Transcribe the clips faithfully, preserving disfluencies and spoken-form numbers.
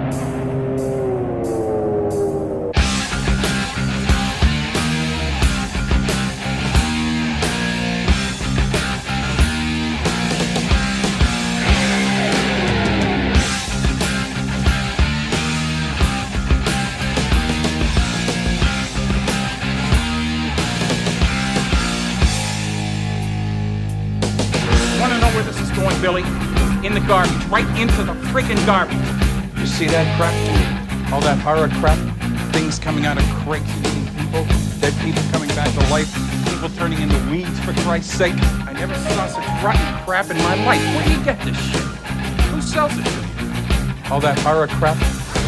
Billy, in the garbage, right into the freaking garbage. You see that crap? All that horror crap? Things coming out of crates eating people, dead people coming back to life, people turning into weeds, for Christ's sake. I never saw such rotten crap in my life. Where do you get this shit? Who sells it to you? All that horror crap?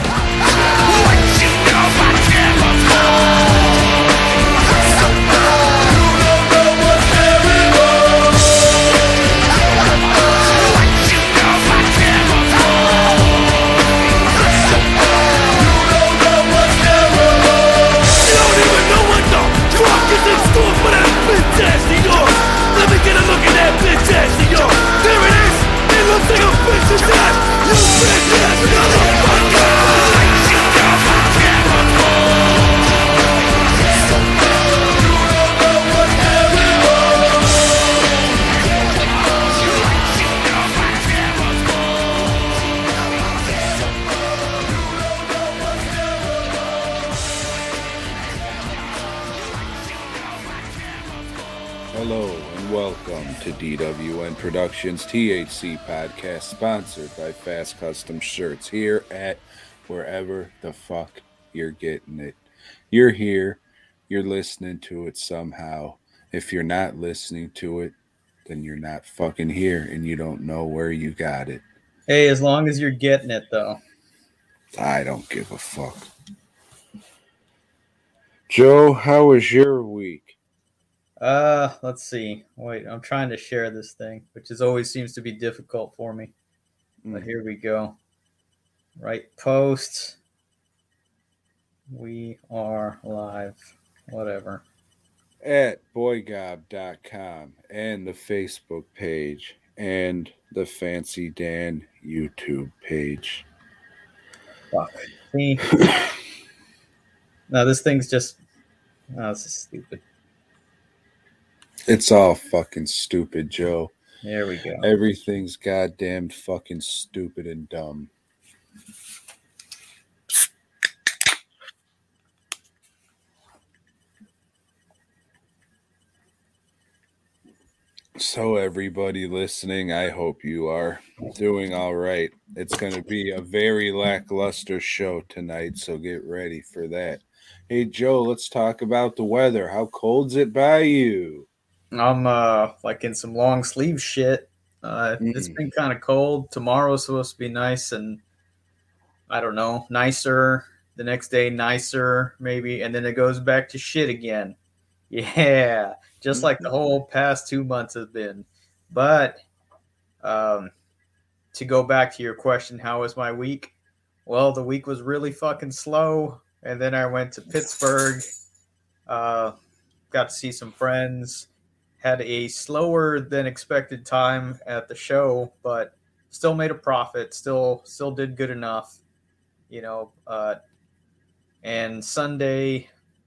Let me get a look at that bitch ass of yours. There it is. It looks like a bitch's ass. You bitch ass motherfucker. Hello and welcome to D W N Productions T H C Podcast, sponsored by Fast Custom Shirts, here at wherever the fuck you're getting it. You're here, you're listening to it somehow. If you're not listening to it, then you're not fucking here and you don't know where you got it. Hey, as long as you're getting it, though. I don't give a fuck. Joe, how was your week? Uh, let's see. Wait, I'm trying to share this thing, which is always seems to be difficult for me. But here we go. Right post. We are live. Whatever. At boy gob dot com and the Facebook page and the Fancy Dan YouTube page. Fuck. See? No, this thing's just... Oh, this is stupid. It's all fucking stupid, Joe. There we go. Everything's goddamn fucking stupid and dumb. So everybody listening, I hope you are doing all right. It's going to be a very lackluster show tonight, so get ready for that. Hey, Joe, let's talk about the weather. How cold's it by you? I'm uh like in some long sleeve shit. Uh, mm. It's been kind of cold. Tomorrow's supposed to be nice and I don't know, nicer. The next day, nicer maybe, and then it goes back to shit again. Yeah, just like the whole past two months has been. But um, to go back to your question, how was my week? Well, the week was really fucking slow, and then I went to Pittsburgh. Uh, got to see some friends. Had a slower than expected time at the show, but still made a profit. Still, still did good enough, you know. Uh, and Sunday,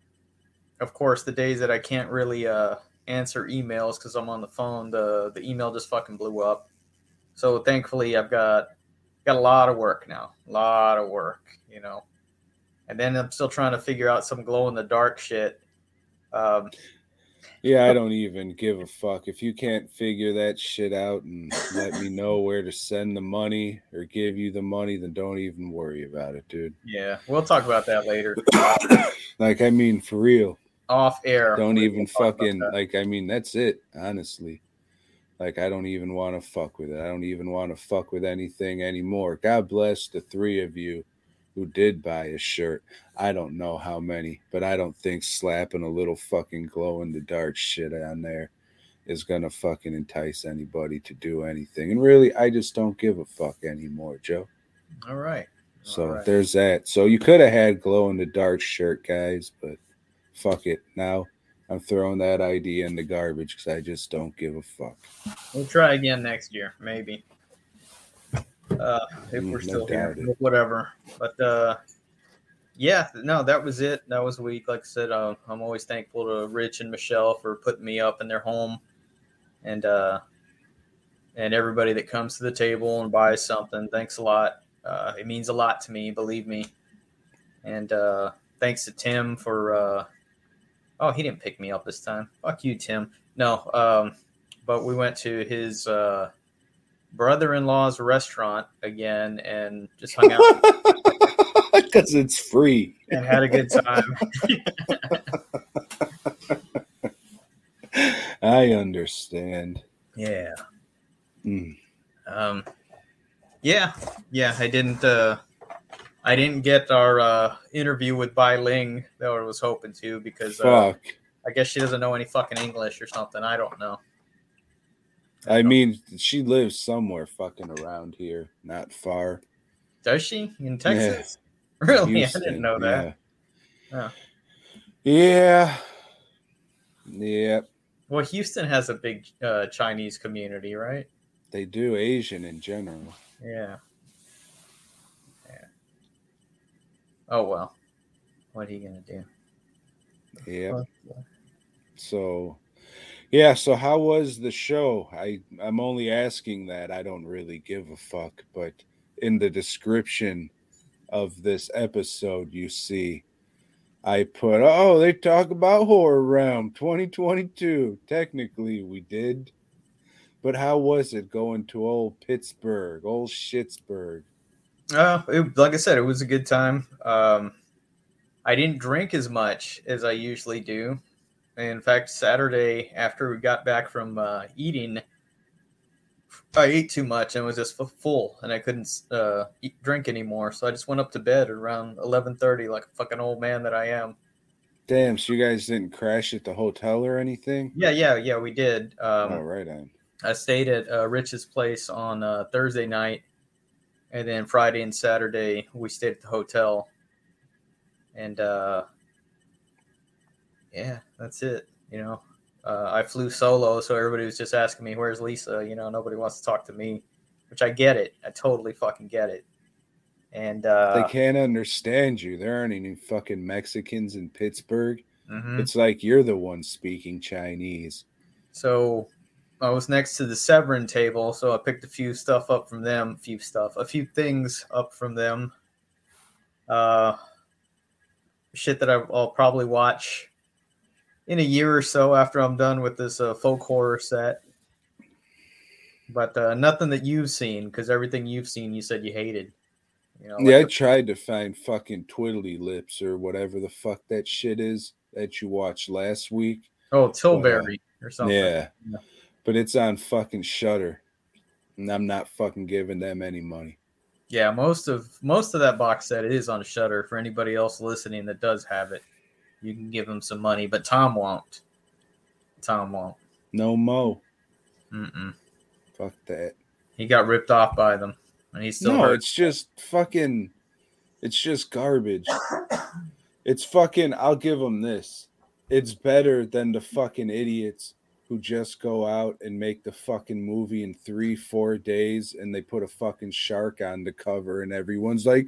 of course, the days that I can't really uh, answer emails because I'm on the phone, the the email just fucking blew up. So thankfully, I've got got a lot of work now, a lot of work, you know. And then I'm still trying to figure out some glow in the dark shit. Um, Yeah, I don't even give a fuck. If you can't figure that shit out and let me know where to send the money or give you the money, then don't even worry about it, dude. Yeah, we'll talk about that later. Like, I mean, for real. Off air. Don't even fucking, like, I mean, that's it, honestly. Like, I don't even want to fuck with it. I don't even want to fuck with anything anymore. God bless the three of you who did buy a shirt. I don't know how many, but I don't think slapping a little fucking glow-in-the-dark shit on there is going to fucking entice anybody to do anything. And really, I just don't give a fuck anymore, Joe. All right. So All right. There's that. So you could have had glow-in-the-dark shirt, guys, but fuck it. Now I'm throwing that idea in the garbage because I just don't give a fuck. We'll try again next year, maybe. Uh, if Mm, we're no still here, doubt it. but whatever. But uh, yeah, no, that was it. That was a week. Like I said, uh, I'm always thankful to Rich and Michelle for putting me up in their home, and uh, and everybody that comes to the table and buys something. Thanks a lot. Uh, it means a lot to me, believe me. And uh, thanks to Tim for. Uh, oh, he didn't pick me up this time. Fuck you, Tim. No, um, but we went to his uh, brother-in-law's restaurant again and just hung out. Because it's free. And had a good time. I understand. Yeah. Mm. Um, yeah. Yeah. I didn't. Uh, I didn't get our uh, interview with Bai Ling that I was hoping to because uh, Fuck. I guess she doesn't know any fucking English or something. I don't know. I, I mean, she lives somewhere fucking around here, not far. Does she in Texas? Yeah. Really? Houston, I didn't know that. Yeah. Oh. Yeah. Yeah. Well, Houston has a big uh, Chinese community, right? They do, Asian in general. Yeah. Yeah. Oh, well. What are you going to do? Yeah. So, yeah. So, how was the show? I, I'm only asking that. I don't really give a fuck. But in the description of this episode, you see, I put, oh, they talk about Horror Realm twenty twenty-two. Technically, we did. But how was it going to old Pittsburgh, old Schittsburg? Uh, it, like I said, it was a good time. Um, I didn't drink as much as I usually do. In fact, Saturday, after we got back from uh, eating, I ate too much and was just full, and I couldn't uh, eat, drink anymore. So I just went up to bed around eleven thirty like a fucking old man that I am. Damn, so you guys didn't crash at the hotel or anything? Yeah, yeah, yeah, we did. Um, oh, right on. I stayed at uh, Rich's place on uh, Thursday night, and then Friday and Saturday we stayed at the hotel. And uh, yeah, that's it. You know, uh, I flew solo, so everybody was just asking me, "Where's Lisa?" You know, nobody wants to talk to me, which I get it. I totally fucking get it. And uh, they can't understand you. There aren't any fucking Mexicans in Pittsburgh. Mm-hmm. It's like you're the one speaking Chinese. So I was next to the Severin table, so I picked a few stuff up from them, a few stuff, a few things up from them. Uh, shit that I'll probably watch in a year or so after I'm done with this uh, folk horror set. But uh, nothing that you've seen, because everything you've seen, you said you hated. You know, yeah, like I tried to find fucking Twiddly Lips or whatever the fuck that shit is that you watched last week. Oh, Tilbury but, uh, or something. Yeah. yeah, but it's on fucking Shudder, and I'm not fucking giving them any money. Yeah, most of most of that box set is on Shudder. For anybody else listening that does have it, you can give them some money, but Tom won't. Tom won't. No mo. Mm-mm. Fuck that. He got ripped off by them. And he's still no, hurt. It's just fucking, it's just garbage. It's fucking, I'll give them this. It's better than the fucking idiots who just go out and make the fucking movie in three, four days and they put a fucking shark on the cover and everyone's like,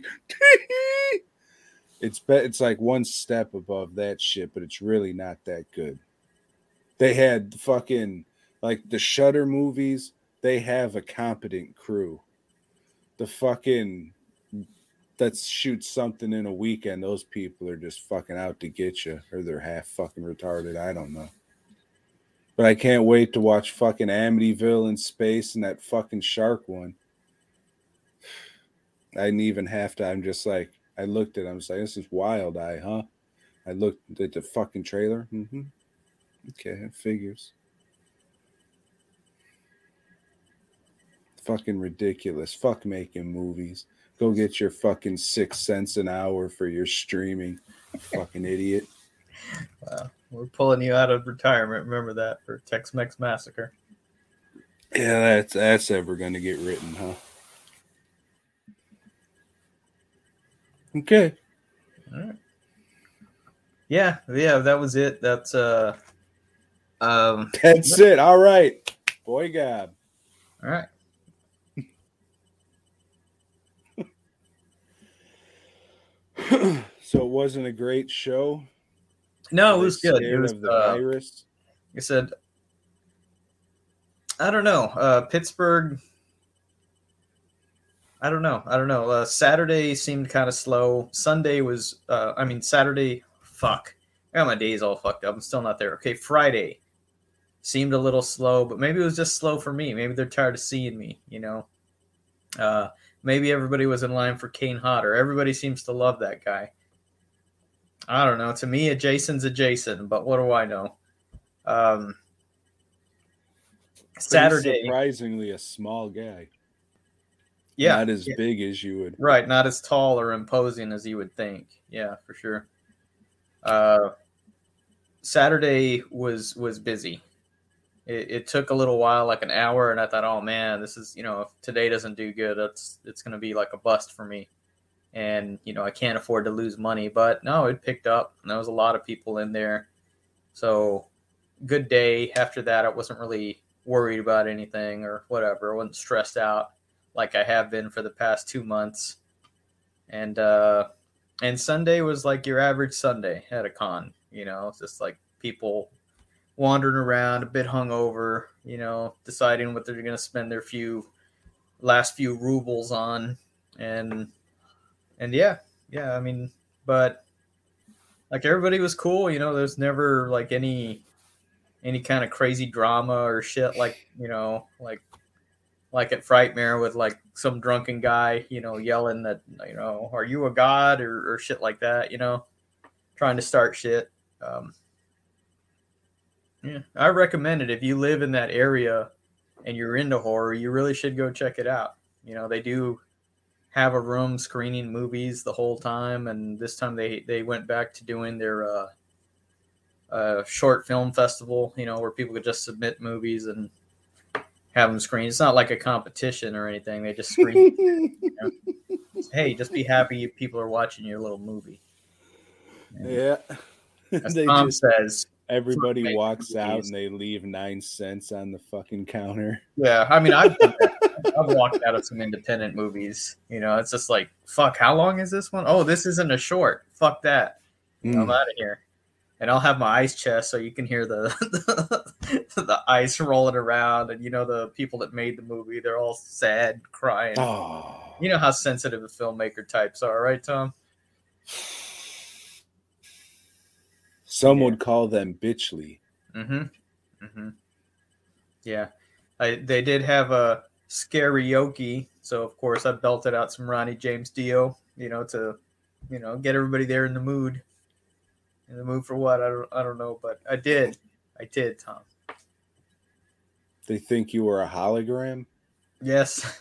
it's be- it's like one step above that shit, but it's really not that good. They had fucking, like the Shudder movies, they have a competent crew. The fucking that shoots something in a weekend, those people are just fucking out to get you, or they're half fucking retarded. I don't know. But I can't wait to watch fucking Amityville in space and that fucking shark one. I didn't even have to. I'm just like, I looked at it. I was like, this is Wild Eye, huh? I looked at the fucking trailer. Mm-hmm. Okay, it figures. Fucking ridiculous. Fuck making movies. Go get your fucking six cents an hour for your streaming. Fucking idiot. Wow. We're pulling you out of retirement. Remember that for Tex-Mex Massacre. Yeah, that's that's ever gonna get written, huh? Okay. All right. Yeah, yeah, that was it. That's uh um That's it. All right. Boy God. All right. So it wasn't a great show. No, Were it they was good. It scared was, of the uh, virus. I said, I don't know. Uh, Pittsburgh. I don't know. I don't know. Uh, Saturday seemed kind of slow. Sunday was. Uh, I mean, Saturday. Fuck. I got my days all fucked up. I'm still not there. Okay, Friday seemed a little slow, but maybe it was just slow for me. Maybe they're tired of seeing me. You know. Uh, maybe everybody was in line for Kane Hodder. Everybody seems to love that guy. I don't know. To me, a Jason's a Jason, but what do I know? Um, Saturday, surprisingly a small guy. yeah, not as yeah. big as you would. Right, not as tall or imposing as you would think. Yeah, for sure. Uh, Saturday was was busy. It, it took a little while, like an hour, and I thought, oh man, this is, you know, if today doesn't do good, it's it's going to be like a bust for me. And, you know, I can't afford to lose money. But no, it picked up, and there was a lot of people in there. So good day. After that, I wasn't really worried about anything or whatever. I wasn't stressed out like I have been for the past two months. And uh, and Sunday was like your average Sunday at a con. You know, it's just like people wandering around, a bit hungover, you know, deciding what they're going to spend their few last few rubles on. And and yeah, yeah, I mean, but like everybody was cool. You know, there's never like any any kind of crazy drama or shit like, you know, like like at Frightmare with like some drunken guy, you know, yelling that, you know, are you a god or, or shit like that, you know, trying to start shit. Um, yeah, I recommend it. If you live in that area and you're into horror, you really should go check it out. You know, they do have a room screening movies the whole time. And this time they, they went back to doing their uh, uh, short film festival, you know, where people could just submit movies and have them screen. It's not like a competition or anything. They just screen. You know? Hey, just be happy people are watching your little movie. And yeah. as They Tom just, says, everybody walks movies. out and they leave nine cents on the fucking counter. Yeah, I mean, I've done that. I've walked out of some independent movies. You know, it's just like, fuck, how long is this one? Oh, this isn't a short. Fuck that. Mm. I'm out of here. And I'll have my ice chest so you can hear the, the the ice rolling around. And, you know, the people that made the movie, they're all sad, crying. Oh. You know how sensitive the filmmaker types are, right, Tom? Some Yeah. would call them bitchly. Mm-hmm. Mm-hmm. Yeah. I, they did have a karaoke, so of course I belted out some Ronnie James Dio, you know, to, you know, get everybody there in the mood. In the mood for what? I don't I don't know, but I did. I did, Tom. They think you were a hologram? Yes.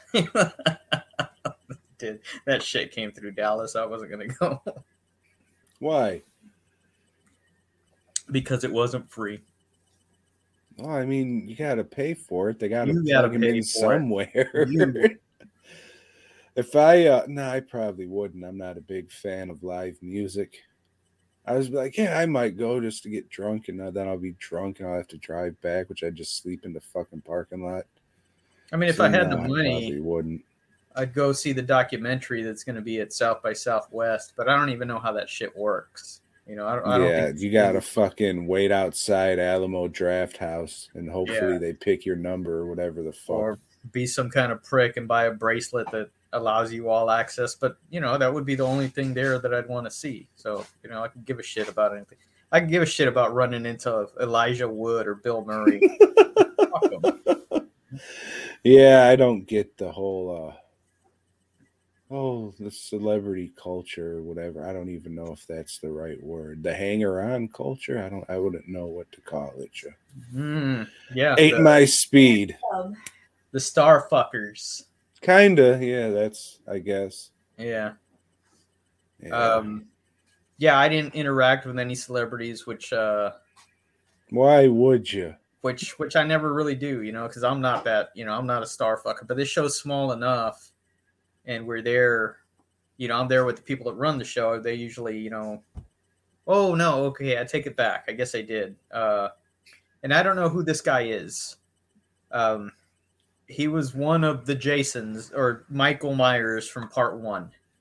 Did. That shit came through Dallas. I wasn't gonna go. Why? Because it wasn't free. Well, I mean, you got to pay for it. They got to You plug gotta them pay in for it. somewhere. You- If I, uh, no, I probably wouldn't. I'm not a big fan of live music. I was like, yeah, I might go just to get drunk, and then I'll be drunk and I'll have to drive back, which I'd just sleep in the fucking parking lot. I mean, if So, I had no, the I money, probably wouldn't. I'd go see the documentary that's going to be at South by Southwest, but I don't even know how that shit works. You know, I don't. I don't Yeah, think you got to fucking wait outside Alamo Draft House, and hopefully Yeah. they pick your number or whatever the fuck. or be some kind of prick and buy a bracelet that allows you all access. But, you know, that would be the only thing there that I'd want to see. So, you know, I can give a shit about anything. I can give a shit about running into Elijah Wood or Bill Murray. Fuck 'em. Yeah, I don't get the whole, uh, oh, the celebrity culture or whatever. I don't even know if that's the right word. The hanger-on culture? I don't. I wouldn't know what to call it. Joe. Mm, yeah. Ain't the, my speed. the star fuckers. Kinda. Yeah, that's, I guess. Yeah. Yeah. Um, yeah, I didn't interact with any celebrities, which uh, Why would you? which which I never really do, you know, because I'm not that, you know, I'm not a star fucker. But this show's small enough, and we're there, you know, I'm there with the people that run the show. They usually, you know, oh no, okay, I take it back. I guess I did. Uh, and I don't know who this guy is. Um, he was one of the Jasons or Michael Myers from part one.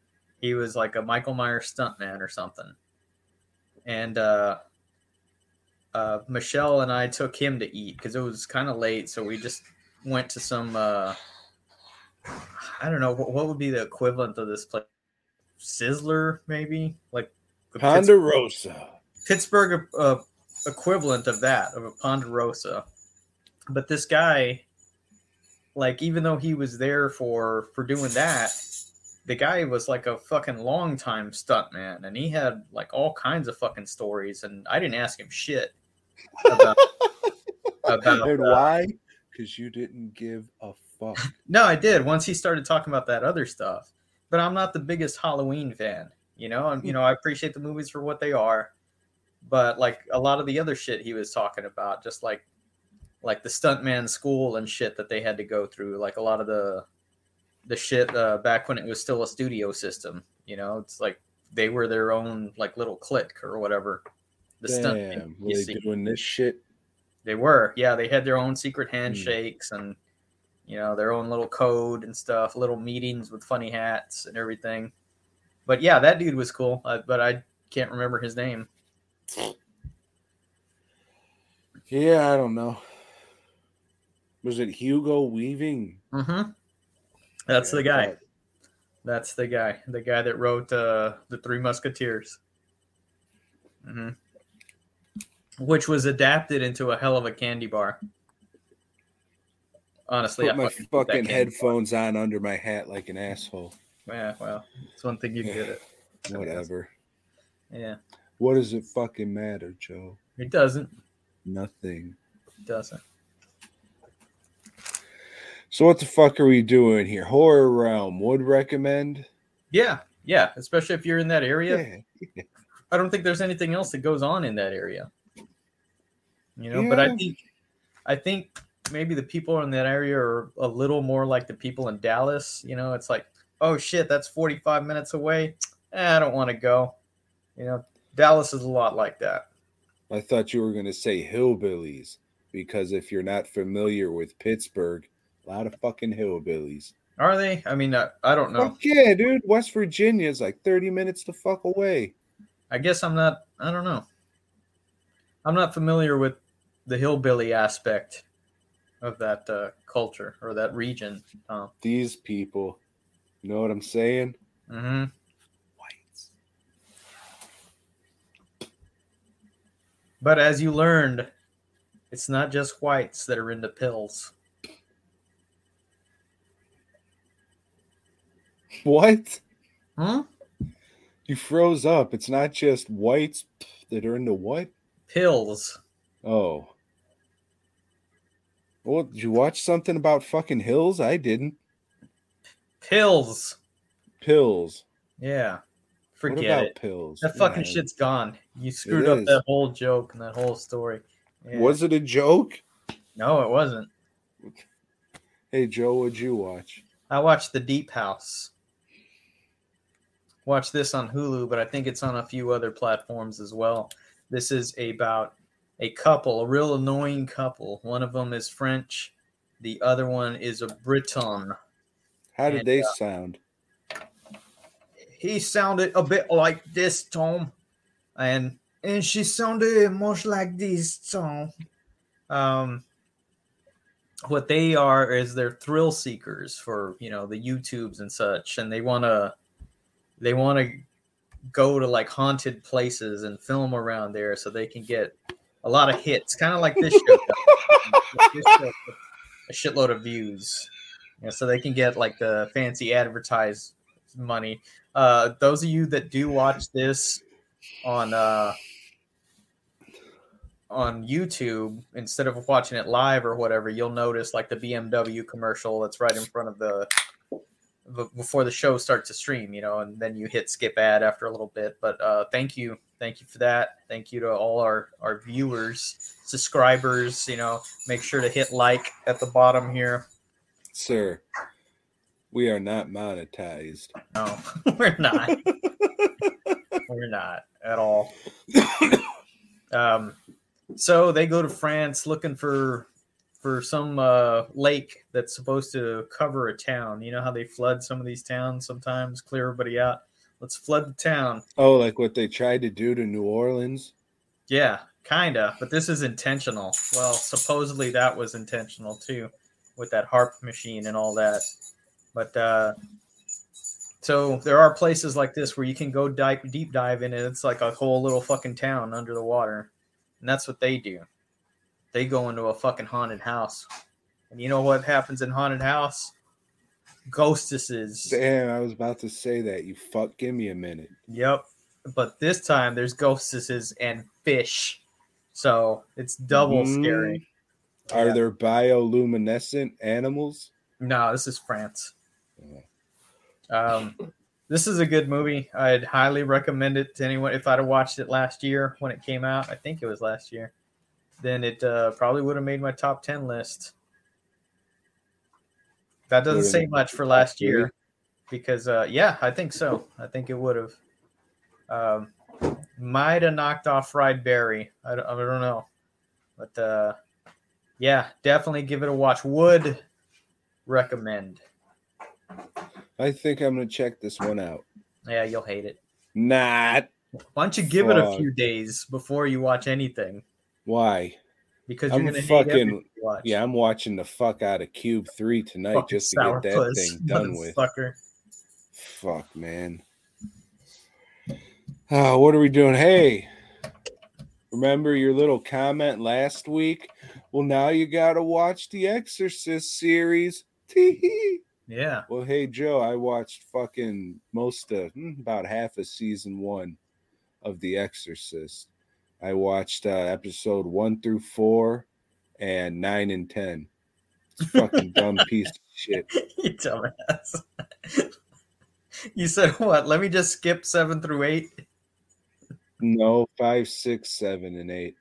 He was like a Michael Myers stuntman or something. And uh, uh, Michelle and I took him to eat because it was kind of late. So we just went to some, uh, I don't know, what, what would be the equivalent of this place? Sizzler, maybe? Like the Ponderosa. Pittsburgh uh, equivalent of that, of a Ponderosa. But this guy, like, even though he was there for, for doing that, the guy was like a fucking long time stuntman, and he had like all kinds of fucking stories, and I didn't ask him shit about, about and uh, why? Because you didn't give a fuck. No, I did once he started talking about that other stuff. But I'm not the biggest Halloween fan, you know. And you know, I appreciate the movies for what they are, but like a lot of the other shit he was talking about, just like like the stuntman school and shit that they had to go through, like a lot of the the shit uh, back when it was still a studio system. You know, it's like they were their own like little clique or whatever. The stunt Damn, were they doing this shit? They were, yeah. They had their own secret handshakes mm. and you know their own little code and stuff, little meetings with funny hats and everything. But yeah, that dude was cool. Uh, but I can't remember his name. Yeah, I don't know. Was it Hugo Weaving? Mm-hmm. That's yeah, the guy. That. That's the guy. The guy that wrote uh, the Three Musketeers. Mm-hmm. Which was adapted into a hell of a candy bar. Honestly, put I my fucking, fucking headphones bar. on under my hat like an asshole. Yeah, well, it's one thing you did it. Whatever. Yeah. What does it fucking matter, Joe? It doesn't. Nothing. It doesn't. So what the fuck are we doing here? Horror Realm would recommend? Yeah, yeah. Especially if you're in that area. Yeah. Yeah. I don't think there's anything else that goes on in that area. You know, yeah. but I think I think maybe the people in that area are a little more like the people in Dallas. You know, it's like, oh shit, that's forty-five minutes away. Eh, I don't want to go. You know, Dallas is a lot like that. I thought you were going to say hillbillies, because if you're not familiar with Pittsburgh, a lot of fucking hillbillies. Are they? I mean, I, I don't know. Fuck yeah, dude. West Virginia is like thirty minutes the fuck away. I guess I'm not, I don't know. I'm not familiar with the hillbilly aspect of that uh, culture or that region. Um, These people, you know what I'm saying? Mm-hmm. Whites. But as you learned, it's not just whites that are into pills. What? Hmm? You froze up. It's not just whites that are into what? Pills. Oh. Well, did you watch something about fucking hills? I didn't. Pills. Pills. Yeah. Forget what about it. pills? That fucking yeah. shit's gone. You screwed up that whole joke and that whole story. Yeah. Was it a joke? No, it wasn't. Hey, Joe, what'd you watch? I watched The Deep House. Watch this on Hulu, but I think it's on a few other platforms as well. This is about a couple, a real annoying couple. One of them is French. The other one is a Breton. How did and, they uh, sound? He sounded a bit like this, Tom. And and she sounded much like this, Tom. Um, what they are is they're thrill seekers for, you know, the YouTubes and such. And they want to They want to go to like haunted places and film around there so they can get a lot of hits, kind of like this show. This show a shitload of views, you know, so they can get like the fancy advertised money. Uh, those of you that do watch this on uh, on YouTube instead of watching it live or whatever, you'll notice like the B M W commercial that's right in front of the. Before the show starts to stream, you know, and then you hit skip ad after a little bit. But uh, thank you. Thank you for that. Thank you to all our, our viewers, subscribers, you know, make sure to hit like at the bottom here. Sir, we are not monetized. No, we're not. We're not at all. Um, so they go to France looking for for some uh, lake that's supposed to cover a town. You know how they flood some of these towns sometimes, clear everybody out? Let's flood the town. Oh, like what they tried to do to New Orleans? Yeah, kinda. But this is intentional. Well, supposedly that was intentional too, with that harp machine and all that. But uh, so there are places like this where you can go dive, deep dive in it. It's like a whole little fucking town under the water, and that's what they do. They go into a fucking haunted house, and you know what happens in haunted house? Ghostesses. Damn, I was about to say that. You fuck, give me a minute. Yep. But this time there's ghostesses and fish. So it's double Mm. scary. Are Yeah. there bioluminescent animals? No, this is France. Um, this is a good movie. I'd highly recommend it to anyone. If I'd have watched it last year when it came out, I think it was last year, then it uh, probably would have made my top ten list. That doesn't Would've say made much the for top last three? year because, uh, yeah, I think so. I think it would have. Um, might have knocked off Fried Berry. I don't, I don't know. But, uh, yeah, definitely give it a watch. Would recommend. I think I'm gonna check this one out. Yeah, you'll hate it. Not. Why don't you give it a Fuck. few days before you watch anything? Why? Because I'm you're gonna hate fucking- everything you watch. Yeah, I'm watching the fuck out of Cube three tonight Fucking just to get that sourpuss, thing done with. motherfucker. Fuck, man. Oh, what are we doing? Hey, remember your little comment last week? Well, now you gotta watch the Exorcist series. Tee-hee. Yeah. Well, hey, Joe, I watched fucking most of, hmm, about half of season one of The Exorcist. I watched uh, episode one through four and nine and ten. It's a fucking dumb piece of shit. You dumbass. You said what? Let me just skip seven through eight. No, five, six, seven, and eight.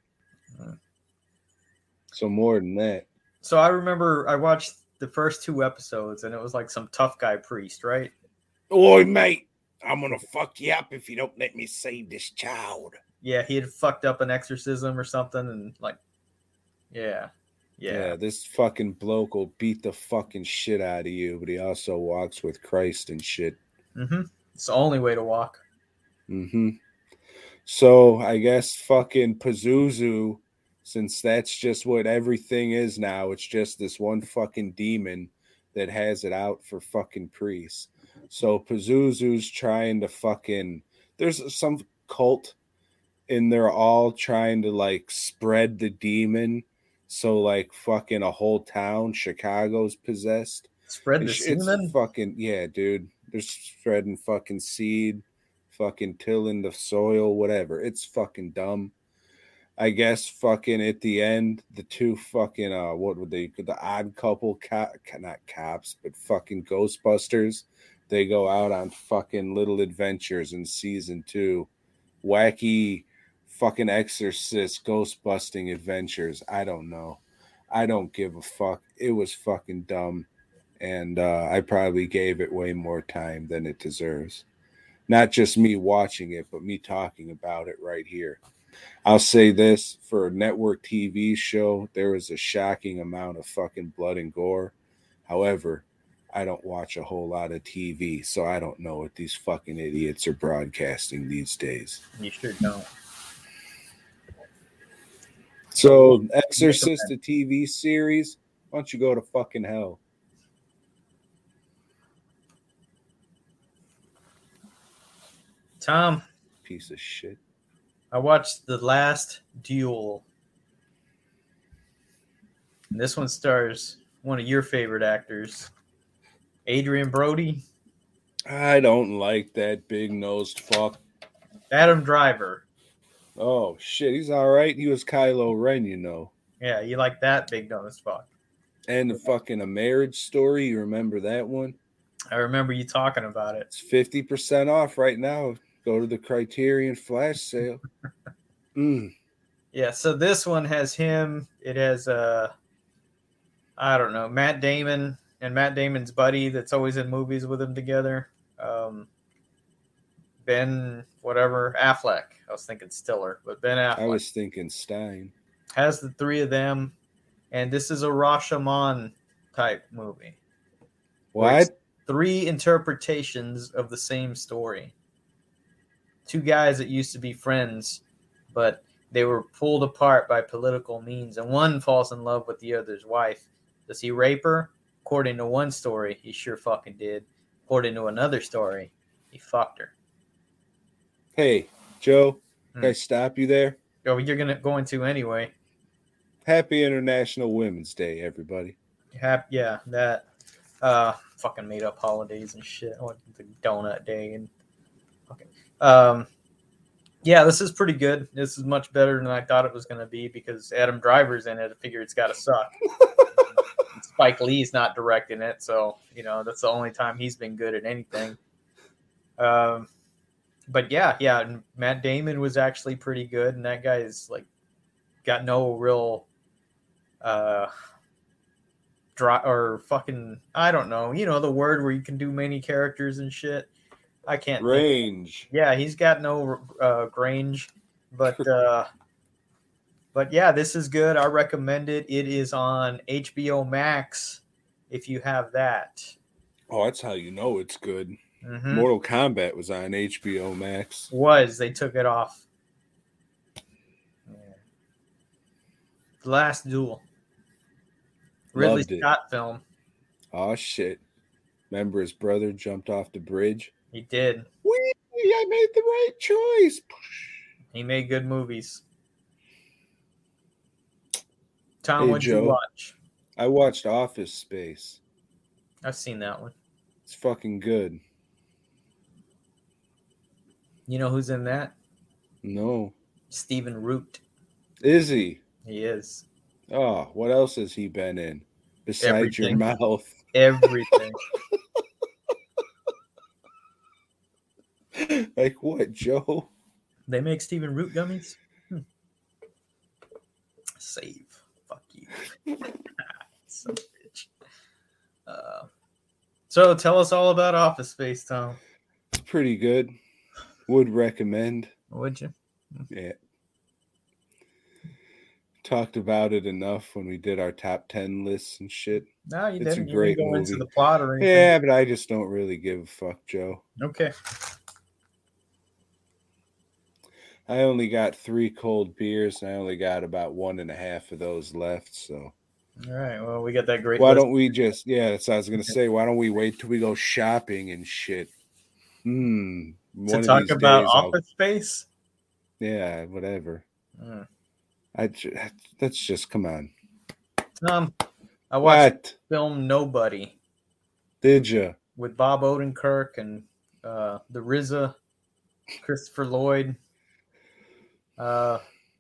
So more than that. So I remember I watched the first two episodes and it was like some tough guy priest, right? Oi, mate, I'm gonna fuck you up if you don't let me save this child. Yeah, he had fucked up an exorcism or something and like yeah. Yeah. Yeah. This fucking bloke will beat the fucking shit out of you, but he also walks with Christ and shit. Mm-hmm. It's the only way to walk. Mm-hmm. So I guess fucking Pazuzu, since that's just what everything is now, it's just this one fucking demon that has it out for fucking priests. So Pazuzu's trying to fucking, there's some cult and they're all trying to like spread the demon. So like fucking a whole town, Chicago's possessed. Spread the It's, it's semen. fucking, yeah, dude. They're spreading fucking seed, fucking tilling the soil, whatever. It's fucking dumb. I guess fucking at the end, the two fucking, uh, what would they, the odd couple, cop, not cops, but fucking Ghostbusters, they go out on fucking little adventures in season two. Wacky fucking exorcist ghost busting adventures. I don't know. I don't give a fuck. It was fucking dumb. And uh, I probably gave it way more time than it deserves. Not just me watching it, but me talking about it right here. I'll say this, for a network T V show, there was a shocking amount of fucking blood and gore. However, I don't watch a whole lot of T V, so I don't know what these fucking idiots are broadcasting these days. You sure don't. So, Exorcist, the T V series, why don't you go to fucking hell? Tom, Piece of shit. I watched The Last Duel. And this one stars one of your favorite actors, Adrian Brody, I don't like that big-nosed fuck. Adam Driver. Oh, shit, he's all right. He was Kylo Ren, you know. Yeah, you like that big nose fuck. And the fucking A Marriage Story, you remember that one? I remember you talking about it. It's fifty percent off right now. Go to the Criterion flash sale. Mm. Yeah, so this one has him. It has, uh, I don't know, Matt Damon and Matt Damon's buddy that's always in movies with him together. Um, Ben, whatever, Affleck. I was thinking Stiller, but Ben Affleck. I was thinking Stein. Has the three of them. And this is a Rashomon type movie. What? Three interpretations of the same story. two guys that used to be friends, but they were pulled apart by political means, and one falls in love with the other's wife. Does he rape her? According to one story, he sure fucking did. According to another story, he fucked her. Hey, Joe, Hmm. can I stop you there? Oh, you're gonna going to anyway. Happy International Women's Day, everybody. Hap- yeah, that uh, fucking made up holidays and shit. Like the donut day and okay. Um, yeah, this is pretty good. This is much better than I thought it was gonna be because Adam Driver's in it. I figure it's got to suck. Spike Lee's not directing it, so you know that's the only time he's been good at anything. Um, but yeah, yeah, and Matt Damon was actually pretty good, and that guy is like got no real uh dry or fucking I don't know, you know the word where you can do many characters and shit. I can't think. Range. Yeah, he's got no uh, range, but uh, but yeah, this is good. I recommend it. It is on H B O Max if you have that. Oh, that's how you know it's good. Mhm. Mortal Kombat was on H B O Max. Was they took it off? Yeah. The Last Duel. Ridley Loved it. Scott film. Oh shit! Remember his brother jumped off the bridge? He did. Wee! I made the right choice. He made good movies. Tom, Hey, what'd you Joe. watch? I watched Office Space. I've seen that one. It's fucking good. You know who's in that? No, Stephen Root. is he? He is. Oh, what else has he been in besides your Everything. mouth? Everything. Like what, Joe? They make Stephen Root gummies? Hmm. Save. Fuck you. Son of a bitch. Uh, so tell us all about Office Space, Tom. It's pretty good. Would recommend. Would you? Yeah. Talked about it enough when we did our top ten lists and shit. No, you It's a didn't. You great didn't go into movie. the plot or anything. Yeah, but I just don't really give a fuck, Joe. Okay. I only got three cold beers, and I only got about one and a half of those left. So All right. Well, we got that great. why list. don't we just? Yeah, that's what I was gonna say. Why don't we wait till we go shopping and shit? Hmm. one to of talk these about days I'll- Office Space? Yeah, whatever. Mm. I ju- let's just come on. Tom, I watched What the film Nobody did you? with Bob Odenkirk and uh, the R Z A, Christopher Lloyd. Uh,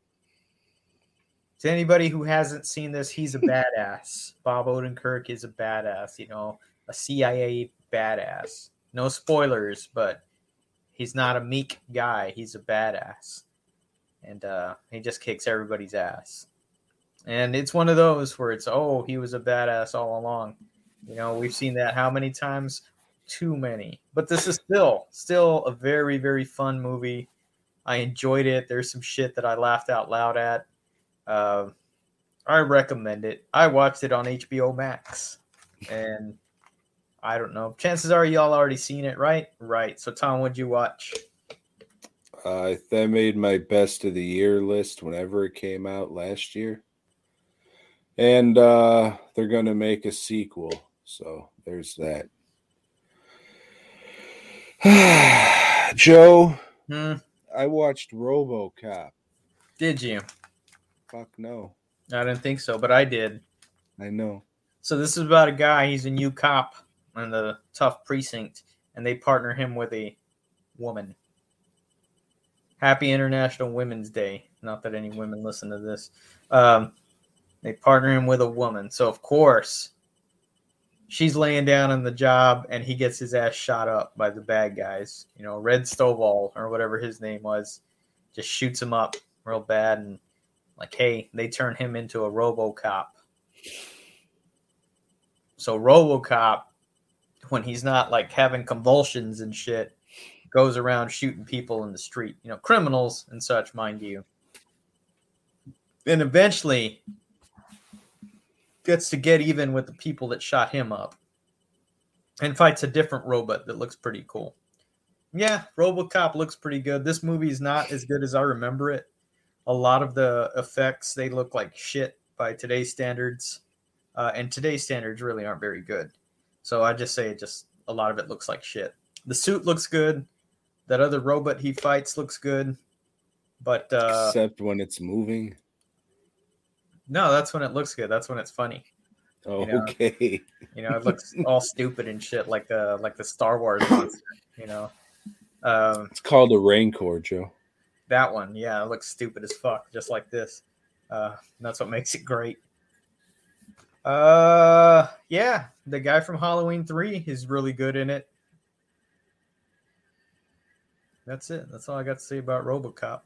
to anybody who hasn't seen this, he's a badass. Bob Odenkirk is a badass, you know, a C I A badass. No spoilers, but he's not a meek guy. He's a badass. And uh, he just kicks everybody's ass. And it's one of those where it's, oh, he was a badass all along. You know, we've seen that how many times? Too many. But this is still, still a very, very fun movie. I enjoyed it. There's some shit that I laughed out loud at. Uh, I recommend it. I watched it on H B O Max. And I don't know. Chances are y'all already seen it, right? Right. So, Tom, what'd you watch? Uh, that made my best of the year list whenever it came out last year. And uh, they're going to make a sequel. So there's that. Joe, Hmm. I watched RoboCop. Did you? Fuck no. I didn't think so, but I did. I know. So this is about a guy. He's a new cop in the tough precinct, and they partner him with a woman. Happy International Women's Day. Not that any women listen to this. Um, they partner him with a woman. So, of course, she's laying down on the job, and he gets his ass shot up by the bad guys. You know, Red Stovall, or whatever his name was, just shoots him up real bad. And, like, hey, they turn him into a RoboCop. So RoboCop, when he's not, like, having convulsions and shit, goes around shooting people in the street, you know, criminals and such, mind you. And eventually gets to get even with the people that shot him up and fights a different robot that looks pretty cool. Yeah, RoboCop looks pretty good. This movie is not as good as I remember it. A lot of the effects, they look like shit by today's standards. Uh, and today's standards really aren't very good. So I just say it just a lot of it looks like shit. The suit looks good. That other robot he fights looks good. But uh, except when it's moving. No, that's when it looks good. That's when it's funny. Oh, you know? Okay. You know, it looks all stupid and shit like the like the Star Wars monster, you know. Um, it's called a Rancor, Joe. That one, yeah, it looks stupid as fuck, just like this. Uh, that's what makes it great. Uh, yeah, the guy from Halloween three is really good in it. That's it. That's all I got to say about RoboCop.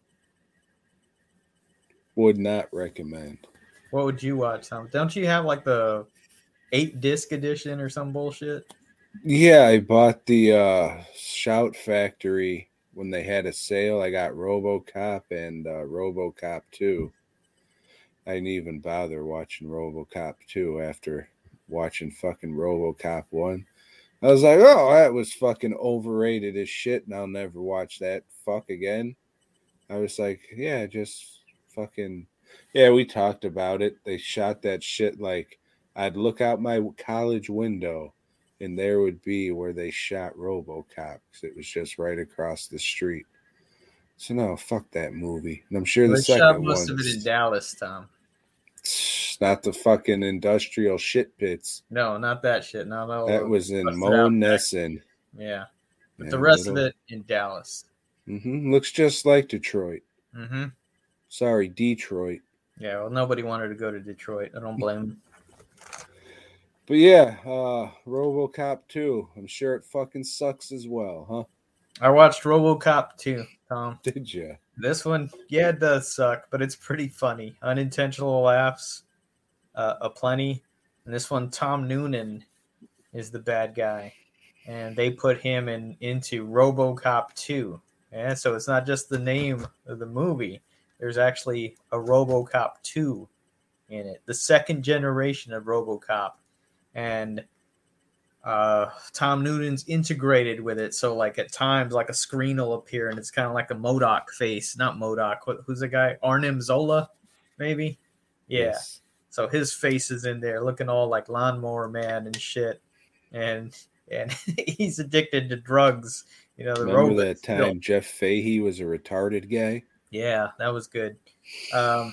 Would not recommend. What would you watch, Tom? Don't you have like the eight disc edition or some bullshit? Yeah, I bought the uh, Shout Factory when they had a sale. I got RoboCop and uh, RoboCop two. I didn't even bother watching RoboCop two after watching fucking RoboCop one. I was like, oh, that was fucking overrated as shit, and I'll never watch that fuck again. I was like, yeah, just fucking... Yeah, we talked about it. They shot that shit like I'd look out my college window and there would be where they shot RoboCop because it was just right across the street. So no, fuck that movie. And I'm sure the they second shot one... most of it in Dallas, Tom. Not the fucking industrial shit pits. No, not that shit. No, no. That was in Monessen. Yeah. But yeah, the rest little... of it in Dallas. Mm-hmm. Looks just like Detroit. Mm-hmm. Sorry, Detroit. Yeah, well, nobody wanted to go to Detroit. I don't blame them. But yeah, uh, RoboCop two. I'm sure it fucking sucks as well, huh? I watched RoboCop two, Tom. Did you? This one, yeah, it does suck, but it's pretty funny. Unintentional laughs, uh, aplenty. And this one, Tom Noonan is the bad guy. And they put him in into RoboCop two. Yeah, so it's not just the name of the movie. There's actually a RoboCop two in it. The second generation of RoboCop. And uh, Tom Noonan's integrated with it. So like at times, like a screen will appear and it's kind of like a MODOK face. Not MODOK. Who's the guy? Arnim Zola, maybe? Yeah. Yes. So his face is in there looking all like Lawnmower Man and shit. And and he's addicted to drugs. You know, the Remember that time still. Jeff Fahey was a retarded guy? Yeah, that was good. Um,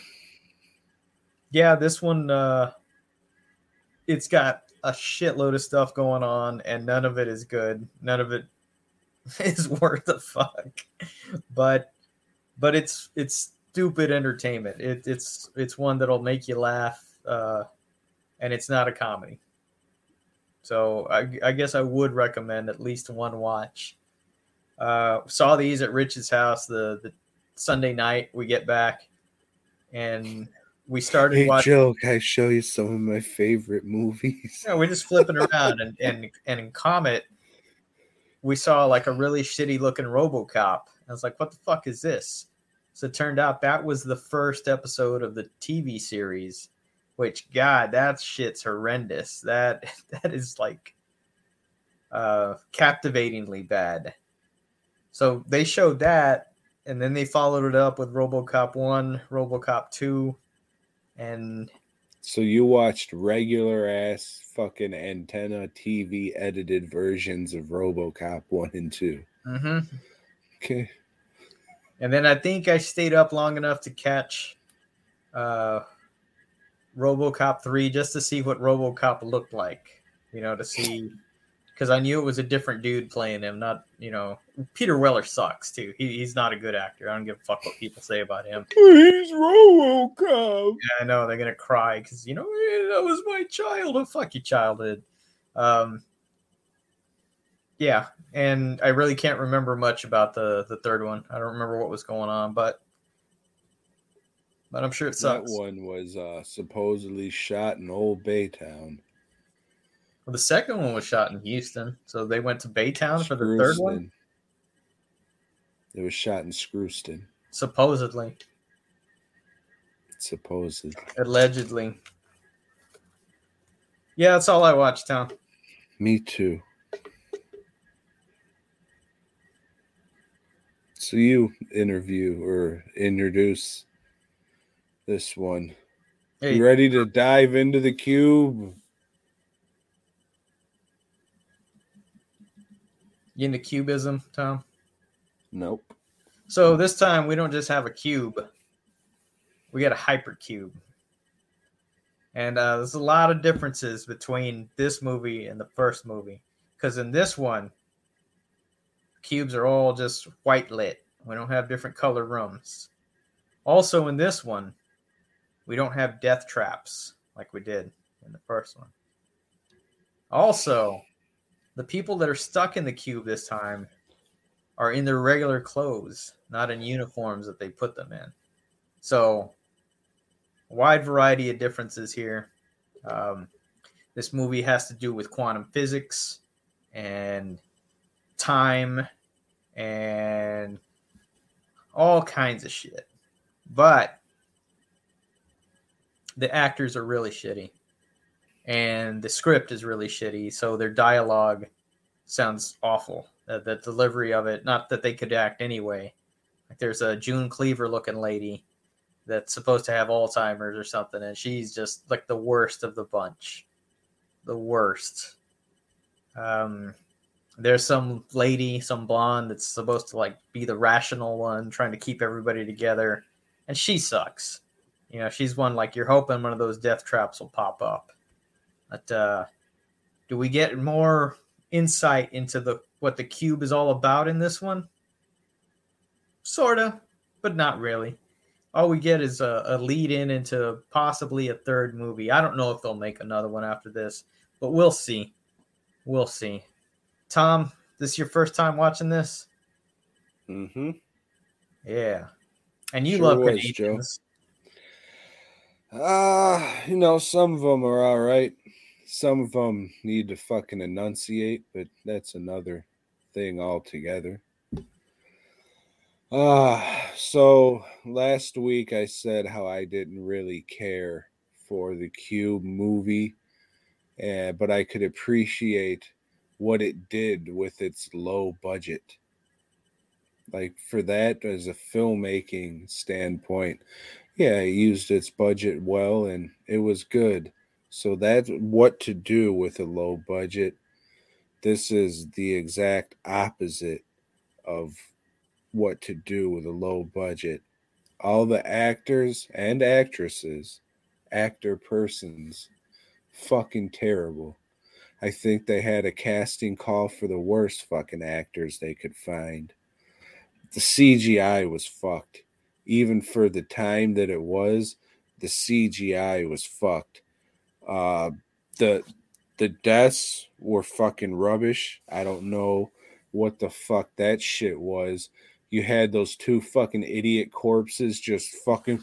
yeah, this one, uh, it's got a shitload of stuff going on, and none of it is good. None of it is worth a fuck. But, but it's it's stupid entertainment. It, it's it's one that'll make you laugh, uh, and it's not a comedy. So I, I guess I would recommend at least one watch. Uh, saw these at Rich's house the the. Sunday night we get back and we started hey, watching. Joe, can I show you some of my favorite movies? Yeah, we're just flipping around and, and and in Comet we saw like a really shitty looking RoboCop. I was like, what the fuck is this? So it turned out that was the first episode of the T V series, which God, that shit's horrendous. That that is like uh captivatingly bad. So they showed that. And then they followed it up with RoboCop one, RoboCop two, and... So you watched regular-ass fucking antenna T V edited versions of RoboCop one and two. Mm-hmm. Okay. And then I think I stayed up long enough to catch uh, RoboCop three just to see what RoboCop looked like. You know, to see... Because I knew it was a different dude playing him, not, you know... Peter Weller sucks, too. He, he's not a good actor. I don't give a fuck what people say about him. He's RoboCop. Yeah, I know. They're going to cry because, you know, hey, that was my childhood. Fuck your childhood. Um, yeah, and I really can't remember much about the, the third one. I don't remember what was going on, but but I'm sure it sucks. That one was uh, supposedly shot in Old Baytown. Well, the second one was shot in Houston, so they went to Baytown for the third one? It was shot in Screwston. Supposedly. Supposedly. Allegedly. Yeah, that's all I watched, Tom. Me too. So you interview or introduce this one. Hey, You ready to dive into the cube? you into cubism, Tom? Nope. So this time we don't just have a cube. We got a hypercube. And uh, there's a lot of differences between this movie and the first movie. Because in this one, cubes are all just white lit. We don't have different color rooms. Also in this one, we don't have death traps like we did in the first one. Also, the people that are stuck in the cube this time are in their regular clothes, not in uniforms that they put them in. So, a wide variety of differences here. Um, this movie has to do with quantum physics and time and all kinds of shit. But the actors are really shitty. And the script is really shitty. So their dialogue sounds awful. Uh, the delivery of it, not that they could act anyway. Like there's a June Cleaver looking lady that's supposed to have Alzheimer's or something, and she's just like the worst of the bunch. The worst. Um, there's some lady, some blonde that's supposed to like be the rational one, trying to keep everybody together, and she sucks. You know, she's one like you're hoping one of those death traps will pop up. But uh, do we get more insight into the what the cube is all about in this one? Sorta, but not really. All we get is a, a lead in into possibly a third movie. I don't know if they'll make another one after this, but we'll see. We'll see. Tom, this is your first time watching this? Mm-hmm. Yeah. And you Sure love was, Canadians. Ah, uh, you know, some of them are all right. Some of them need to fucking enunciate, but that's another thing altogether. Ah, uh, so last week I said how I didn't really care for the Cube movie, uh, but I could appreciate what it did with its low budget. Like for that, as a filmmaking standpoint, yeah, it used its budget well and it was good. So that's what to do with a low budget. This is the exact opposite of what to do with a low budget. All the actors and actresses, actor persons, fucking terrible. I think they had a casting call for the worst fucking actors they could find. The C G I was fucked. Even for the time that it was, the C G I was fucked. Uh, the the deaths were fucking rubbish. I don't know what the fuck that shit was. You had those two fucking idiot corpses just fucking...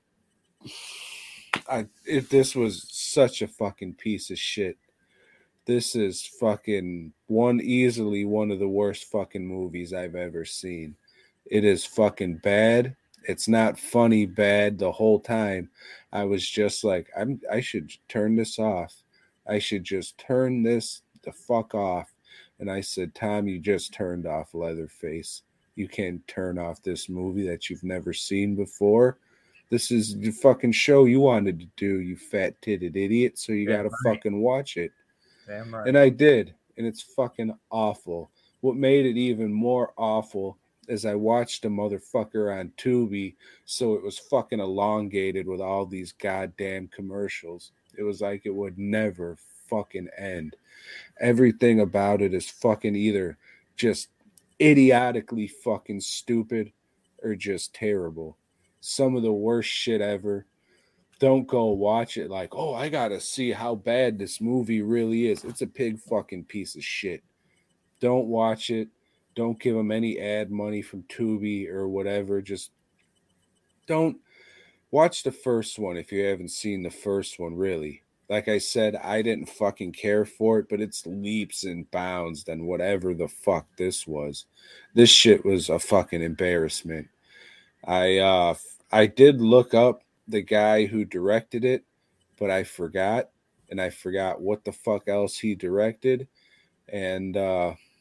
I, if this was such a fucking piece of shit. This is fucking one, easily one of the worst fucking movies I've ever seen. It is fucking bad. It's not funny bad the whole time. I was just like, I'm, I should turn this off. I should just turn this the fuck off. And I said, Tom, you just turned off Leatherface. You can't turn off this movie that you've never seen before. This is the fucking show you wanted to do, you fat-titted idiot. So you Damn gotta right. fucking watch it. Damn right. And I did. And it's fucking awful. What made it even more awful is I watched a motherfucker on Tubi, so it was fucking elongated with all these goddamn commercials. It was like it would never fucking end. Everything about it is fucking either just idiotically fucking stupid or just terrible. Some of the worst shit ever. Don't go watch it like, oh, I gotta see how bad this movie really is. It's a pig fucking piece of shit. Don't watch it. Don't give them any ad money from Tubi or whatever. Just don't watch the first one if you haven't seen the first one, really. Like I said, I didn't fucking care for it, but it's leaps and bounds than whatever the fuck this was. This shit was a fucking embarrassment. I uh I did look up the guy who directed it, but I forgot, and I forgot what the fuck else he directed. And uh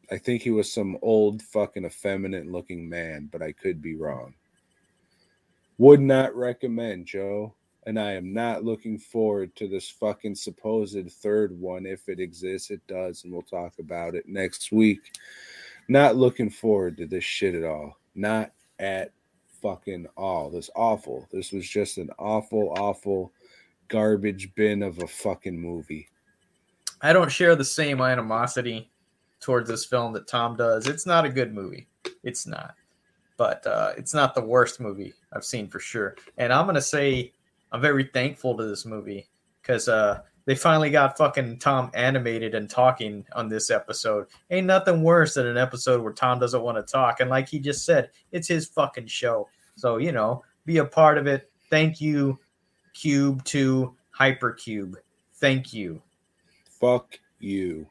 I think he was some old fucking effeminate looking man, but I could be wrong. Would not recommend, Joe. And I am not looking forward to this fucking supposed third one. If it exists, it does, and we'll talk about it next week. Not looking forward to this shit at all. Not at fucking all. This awful. This was just an awful, awful garbage bin of a fucking movie. I don't share the same animosity towards this film that Tom does. It's not a good movie. It's not. But uh, it's not the worst movie I've seen for sure. And I'm going to say I'm very thankful to this movie because uh, they finally got fucking Tom animated and talking on this episode. Ain't nothing worse than an episode where Tom doesn't want to talk. And like he just said, it's his fucking show. So, you know, be a part of it. Thank you, Cube to Hypercube. Thank you. Fuck you.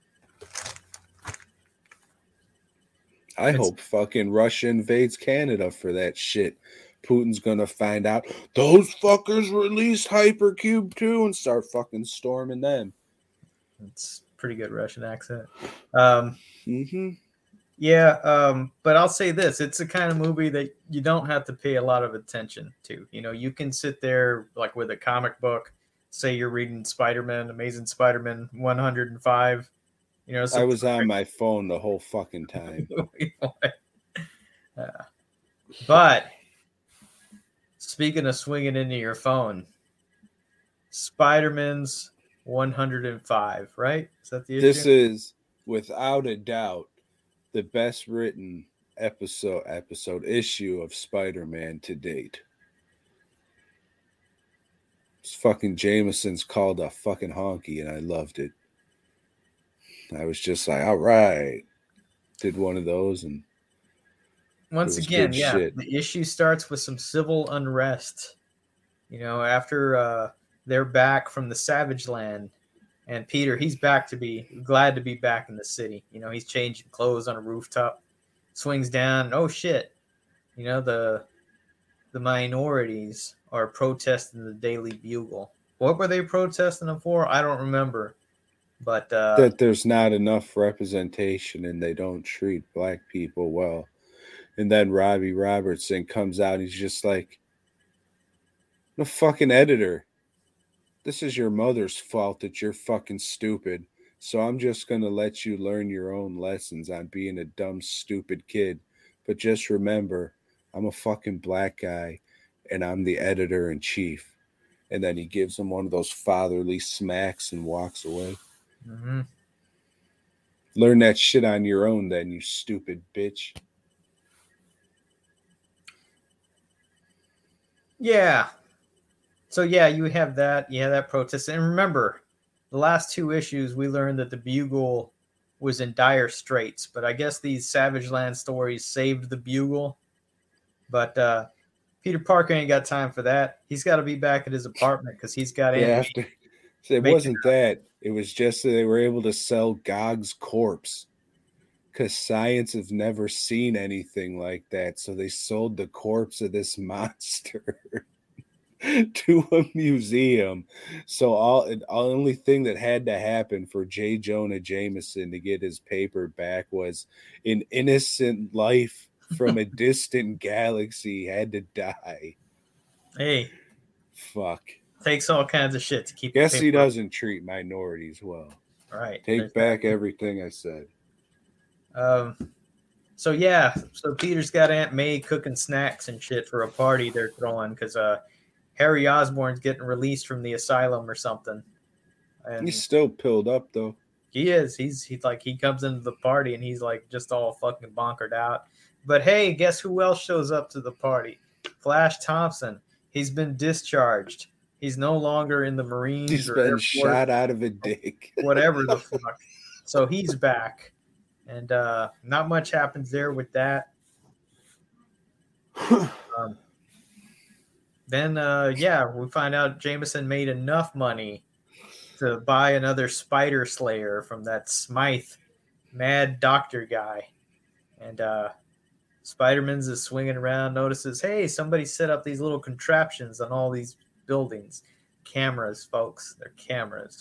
I It's- hope fucking Russia invades Canada for that shit. Putin's gonna find out those fuckers released Hypercube too and start fucking storming them. It's a pretty good Russian accent. Um, Mm-hmm. yeah, um, but I'll say this. It's the kind of movie that you don't have to pay a lot of attention to. You know, you can sit there like with a comic book, say you're reading Spider-Man, Amazing Spider-Man one hundred five. You know, I was on my phone the whole fucking time. uh, but speaking of swinging into your phone, Spider-Man's one hundred five, right? Is that the issue? This is without a doubt the best written episode episode issue of Spider-Man to date. It's fucking Jameson's called a fucking honky, and I loved it. I was just like, all right. Did one of those, and Once it was again, good yeah, shit. the issue starts with some civil unrest. You know, after uh, they're back from the Savage Land, and Peter, he's back to be glad to be back in the city. You know, he's changing clothes on a rooftop, swings down. Oh shit! You know the the minorities are protesting the Daily Bugle. What were they protesting them for? I don't remember. But uh, that there's not enough representation and they don't treat black people well. And then Robbie Robertson comes out. He's just like, the fucking editor. This is your mother's fault that you're fucking stupid. So I'm just going to let you learn your own lessons on being a dumb, stupid kid. But just remember, I'm a fucking black guy and I'm the editor in chief. And then he gives him one of those fatherly smacks and walks away. mhm. Learn that shit on your own then, you stupid bitch. Yeah. So yeah, you have that. You have that protest. And remember, the last two issues we learned that the Bugle was in dire straits. But I guess these Savage Land stories saved the Bugle. But uh, Peter Parker ain't got time for that. He's got to be back at his apartment because he's got Yeah, Aunt after, so it Make wasn't that. It was just that they were able to sell Gog's corpse. Because science has never seen anything like that. So they sold the corpse of this monster to a museum. So all the only thing that had to happen for J. Jonah Jameson to get his paper back was an innocent life from a distant galaxy had to die. Hey, Fuck. takes all kinds of shit to keep. Guess the he paper. doesn't treat minorities well. Right. Take There's back everything I said. Um, so yeah, so Peter's got Aunt May cooking snacks and shit for a party they're throwing because uh, Harry Osborn's getting released from the asylum or something. And He's still pilled up though. he is. He's he's like he comes into the party and he's like just all fucking bonkered out. But hey, guess who else shows up to the party? Flash Thompson. He's been discharged. He's no longer in the Marines He's or been Air Force, shot out of a dick. whatever the fuck. So he's back. And uh, not much happens there with that. Um, then, uh, yeah, we find out Jameson made enough money to buy another Spider Slayer from that Smythe mad doctor guy. And uh, Spider-Man's is swinging around, notices, hey, somebody set up these little contraptions on all these buildings. Cameras, folks. They're cameras.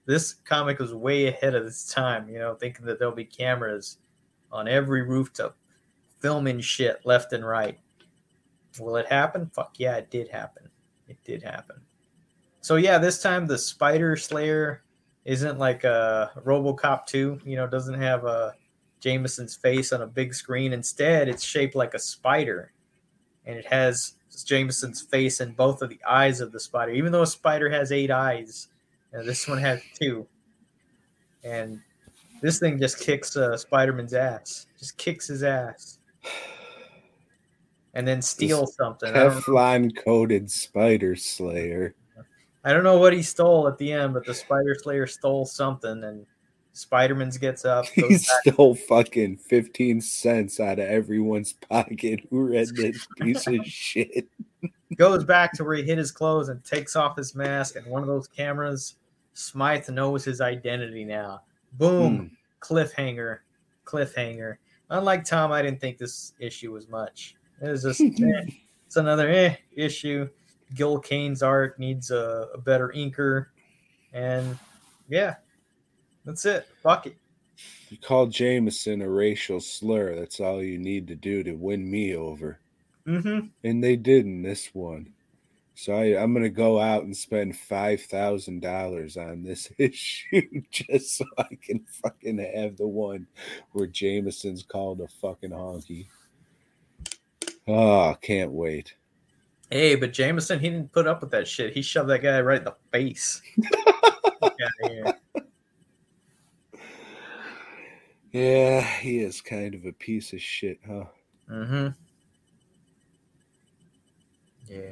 this comic was way ahead of its time, you know, thinking that there'll be cameras on every rooftop filming shit left and right. Will it happen? Fuck yeah, it did happen. It did happen. So yeah, this time the Spider Slayer isn't like a RoboCop two, you know, doesn't have a Jameson's face on a big screen. Instead, it's shaped like a spider, and it has Jameson's face in both of the eyes of the spider. Even though a spider has eight eyes, you know, this one has two. And this thing just kicks uh, Spider-Man's ass. Just kicks his ass. And then steals something. Teflon-coated Spider Slayer. I don't know what he stole at the end, but the Spider Slayer stole something, and Spider-Man's gets up. He stole fucking fifteen cents out of everyone's pocket who read this piece of shit. Goes back to where he hid his clothes and takes off his mask, and one of those cameras, Smythe knows his identity now. Boom. Hmm. Cliffhanger. Cliffhanger. Unlike Tom, I didn't think this issue was much. It was just, eh, it's another eh issue. Gil Kane's art needs a, a better inker. And, yeah, that's it. Fuck it. You call Jameson a racial slur. That's all you need to do to win me over. Mm-hmm. And they did in this one. So I, I'm going to go out and spend five thousand dollars on this issue just so I can fucking have the one where Jameson's called a fucking honky. Oh, can't wait. Hey, but Jameson, he didn't put up with that shit. He shoved that guy right in the face. Yeah, yeah, he is kind of a piece of shit, huh? Mm-hmm. Yeah.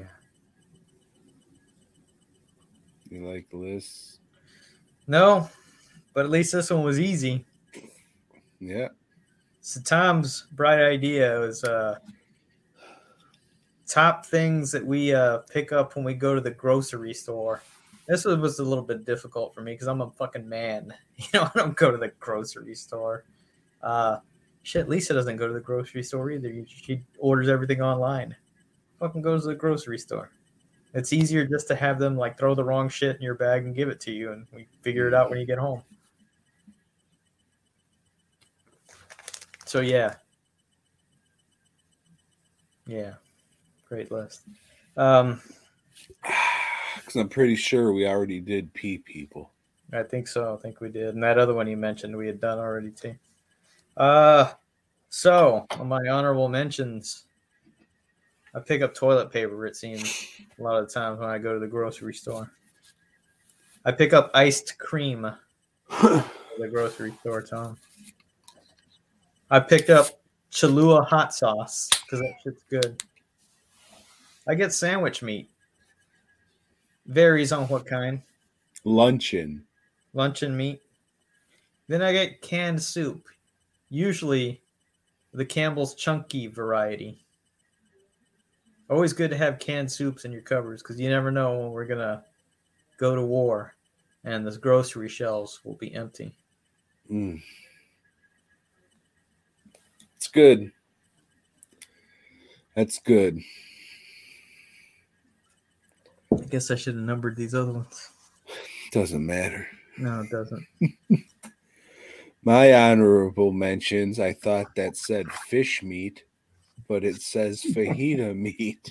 You like this? No, but at least this one was easy. Yeah. So Tom's bright idea was uh, top things that we uh, pick up when we go to the grocery store. This was, was a little bit difficult for me because I'm a fucking man. You know, I don't go to the grocery store. Uh, shit, Lisa doesn't go to the grocery store either. She orders everything online. Fucking goes to the grocery store. It's easier just to have them like throw the wrong shit in your bag and give it to you, and we figure it out when you get home. So yeah, yeah, great list. Um, because I'm pretty sure we already did Pea People. I think so. I think we did, and that other one you mentioned we had done already too. Uh, so on my honorable mentions. I pick up toilet paper, it seems, a lot of the times when I go to the grocery store. I pick up iced cream at the grocery store, Tom. I picked up Cholula hot sauce because that shit's good. I get sandwich meat. Varies on what kind. Luncheon. Luncheon meat. Then I get canned soup. Usually the Campbell's Chunky variety. Always good to have canned soups in your cupboards because you never know when we're going to go to war and the grocery shelves will be empty. Mm. It's good. That's good. I guess I should have numbered these other ones. Doesn't matter. No, it doesn't. My honorable mentions, I thought that said fish meat. But it says fajita meat.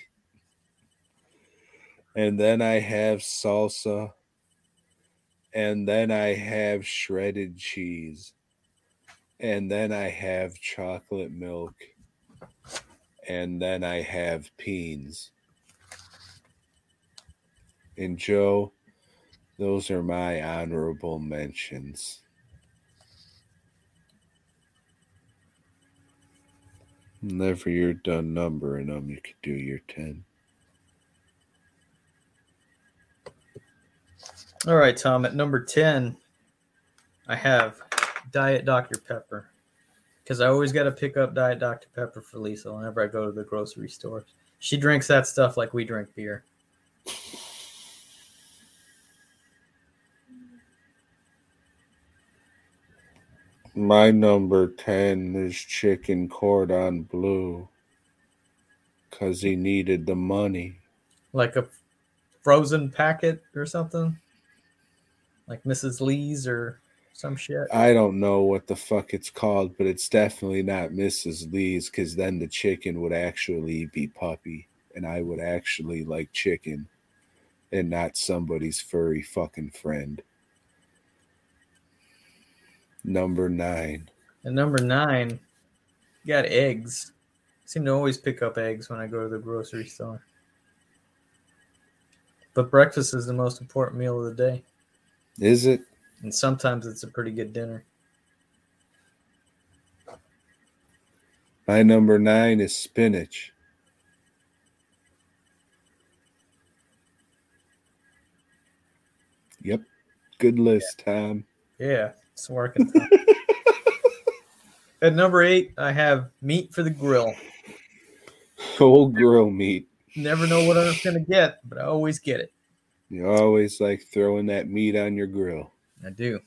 And then I have salsa. And then I have shredded cheese. And then I have chocolate milk. And then I have beans. And Joe, those are my honorable mentions. Whenever you're done numbering them, you could do your ten. All right, Tom. At number ten, I have Diet Doctor Pepper. Because I always got to pick up Diet Doctor Pepper for Lisa whenever I go to the grocery store. She drinks that stuff like we drink beer. My number ten is chicken cordon bleu because he needed the money. Like a frozen packet or something? Like Missus Lee's or some shit. I don't know what the fuck it's called, but it's definitely not Missus Lee's, because then the chicken would actually be puppy, and I would actually like chicken and not somebody's furry fucking friend. Number nine. And number nine, you got eggs. I seem to always pick up eggs when I go to the grocery store. But breakfast is the most important meal of the day. Is it? And sometimes it's a pretty good dinner. My number nine is spinach. Yep. Good list, Tom. Yeah, it's working. At number eight, I have meat for the grill. Whole grill meat. Never know what I'm going to get, but I always get it. You always like throwing that meat on your grill. I do.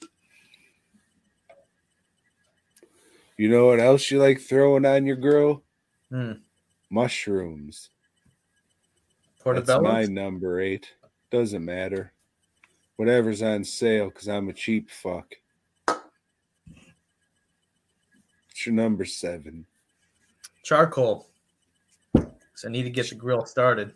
You know what else you like throwing on your grill? Hmm. Mushrooms. That's Portobello? my number eight. Doesn't matter. Whatever's on sale, because I'm a cheap fuck. What's your number seven? Charcoal. So I need to get the grill started.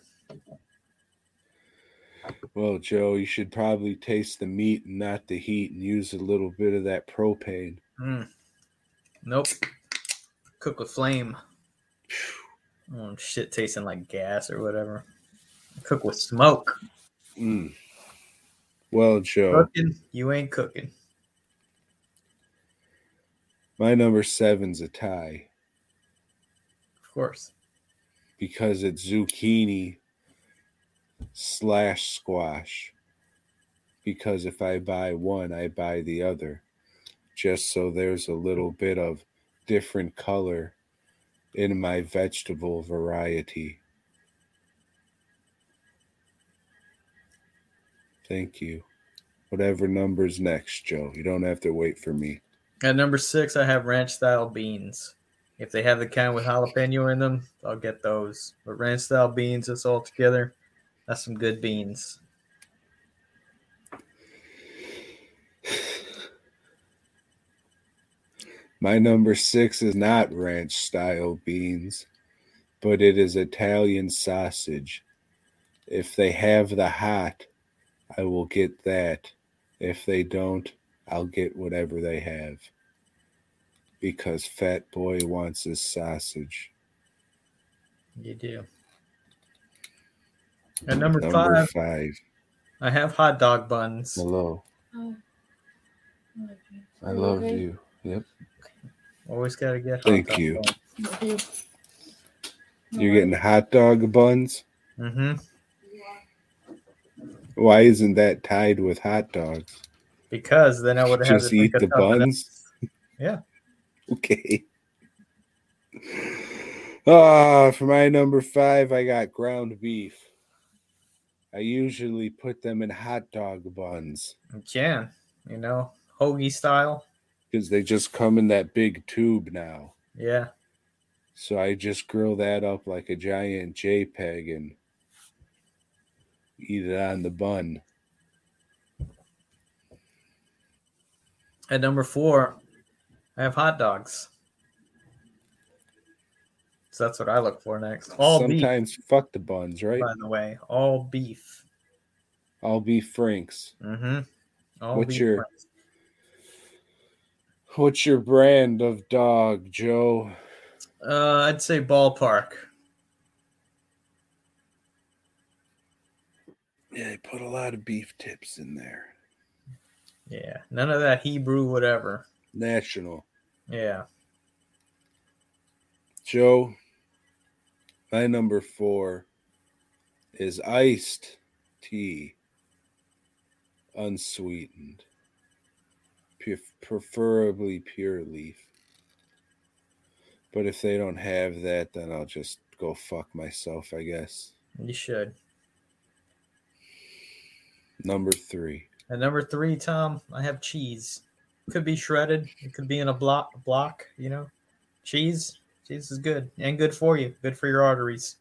Well, Joe, you should probably taste the meat and not the heat and use a little bit of that propane. Mm. Nope. Cook with flame. Oh, shit tasting like gas or whatever. Cook with smoke. Mm. Well, Joe. Cooking, you ain't cooking. My number seven's a tie. Of course. Because it's zucchini slash squash. Because if I buy one, I buy the other. Just so there's a little bit of different color in my vegetable variety. Thank you. Whatever number's next, Joe. You don't have to wait for me. At number six, I have ranch-style beans. If they have the kind with jalapeno in them, I'll get those. But ranch-style beans, it's all together. That's some good beans. My number six is not ranch-style beans, but it is Italian sausage. If they have the hot, I will get that. If they don't, I'll get whatever they have. Because Fat Boy wants his sausage. You do. At number, Number five, five. I have hot dog buns. Hello. Oh. I love you. Yep. Always got to get hot Thank dog you. buns. You're getting hot dog buns? Mm-hmm. Why isn't that tied with hot dogs? Because then I would have Just to eat think the of something buns? else. Yeah. Okay. Ah, for my number five, I got ground beef. I usually put them in hot dog buns You can. You know, hoagie style. because they just come in that big tube now. Yeah. So I just grill that up like a giant JPEG and eat it on the bun. At number four, I have hot dogs. So that's what I look for next. All Sometimes fuck the buns, right? beef, by the way. All beef. All beef Franks. Mm-hmm. All What's beef your- franks. What's your brand of dog, Joe? Uh, I'd say ballpark. Yeah, they put a lot of beef tips in there. Yeah. None of that Hebrew whatever. National. Yeah. Joe, my number four is iced tea, unsweetened, P- preferably pure leaf. But if they don't have that, then I'll just go fuck myself, I guess. You should. Number three. At number three, Tom, I have cheese. Could be shredded. It could be in a block. Block, you know, cheese. Cheese is good and good for you. Good for your arteries.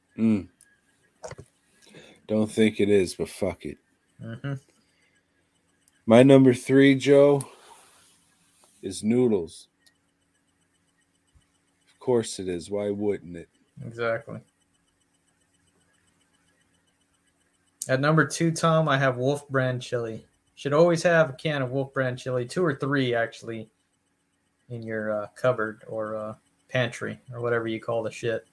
Mm. Don't think it is, but fuck it. Mm-hmm. My number three, Joe, is noodles. Of course it is. Why wouldn't it? Exactly. At number two, Tom, I have Wolf Brand chili. Should always have a can of Wolf Brand chili, two or three actually, in your uh, cupboard or uh, pantry or whatever you call the shit.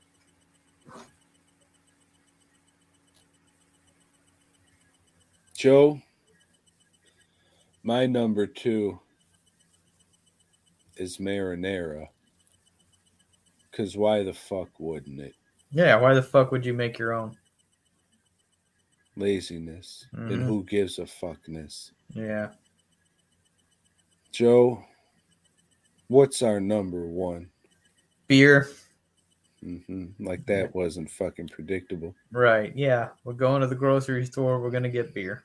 Joe, my number two is marinara. Because why the fuck wouldn't it? Yeah, why the fuck would you make your own? Laziness. Mhm. And who gives a fuckness? Yeah. Joe, what's our number one? Beer. Mm-hmm. Like that wasn't fucking predictable. Right, yeah. We're going to the grocery store. We're going to get beer.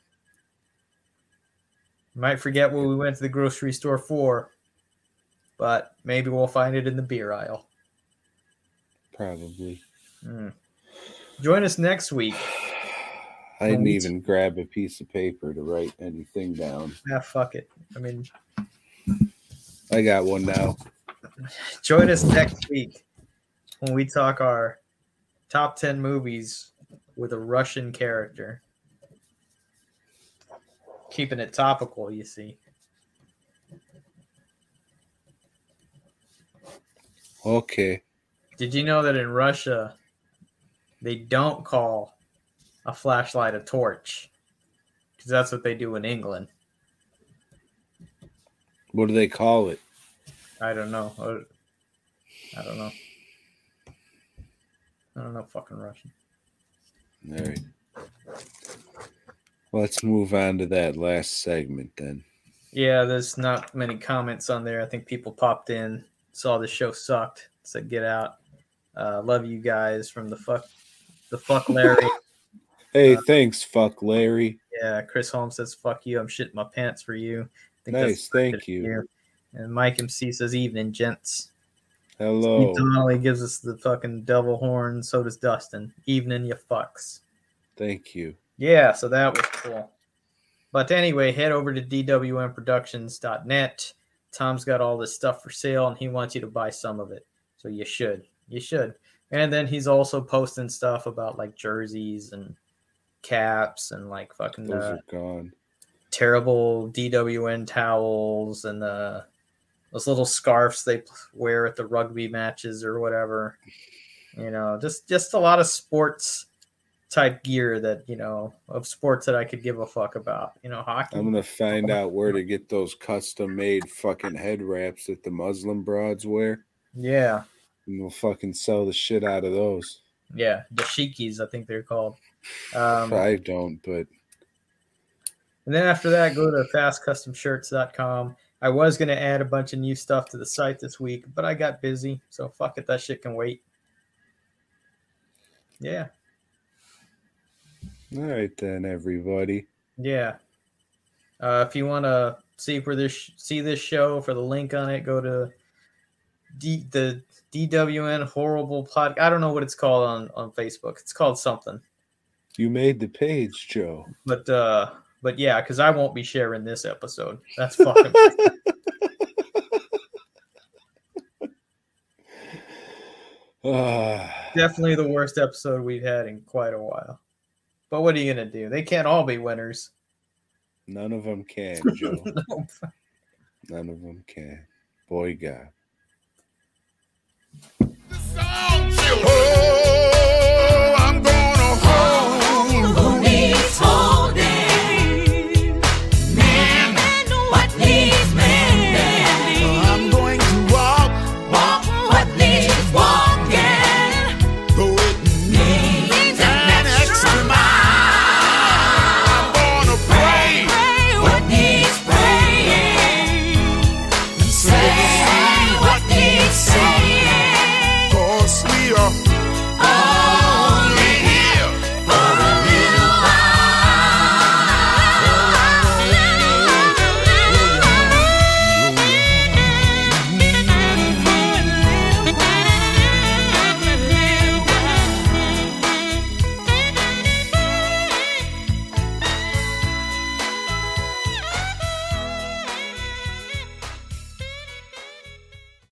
Might forget what we went to the grocery store for, but maybe we'll find it in the beer aisle. Probably. Mm. Join us next week. I didn't Well, we even grab a piece of paper to write anything down. Ah, fuck it. I mean, I got one now. join us next week when we talk our top ten movies with a Russian character. Keeping it topical, you see. Okay. Did you know that in Russia, they don't call a flashlight a torch? Because that's what they do in England. What do they call it? I don't know. I don't know. I don't know fucking Russian. All right. Let's move on to that last segment then. Yeah, there's not many comments on there. I think people popped in, saw the show sucked, said get out. Uh, love you guys from the fuck, the fuck Larry. Hey, Uh, thanks, fuck Larry. Yeah, Chris Holmes says fuck you. I'm shitting my pants for you. I think Nice, thank it you. here. And Mike M C says evening, gents. Hello. Steve Donnelly gives us the fucking devil horn. So does Dustin. Evening, you fucks. Thank you. Yeah, so that was cool. But anyway, head over to D W M productions dot net. Tom's got all this stuff for sale, and he wants you to buy some of it. So you should. You should. And then he's also posting stuff about like jerseys and caps and like fucking Those uh, are gone. terrible D W N towels and uh, those little scarves they wear at the rugby matches or whatever. You know, just just a lot of sports type gear that, you know, of sports that I could give a fuck about. You know, hockey. I'm gonna find out where to get those custom made fucking head wraps that the Muslim broads wear. Yeah. And we'll fucking sell the shit out of those. Yeah. Dashikis, I think they're called. Um, I don't, but And then after that, go to fast custom shirts dot com. I was going to add a bunch of new stuff to the site this week, but I got busy. So fuck it. That shit can wait. Yeah. all right then, everybody. Yeah. Uh, if you want to see where this see this show for the link on it, go to D, the D W N Horrible Pod. I don't know what it's called on, on Facebook. It's called something. You made the page, Joe. But uh, but yeah, because I won't be sharing this episode. That's fucking. Ah, Definitely the worst episode we've had in quite a while. But what are you gonna do? They can't all be winners. none of them can, Joe. No. None of them can. Boy, God.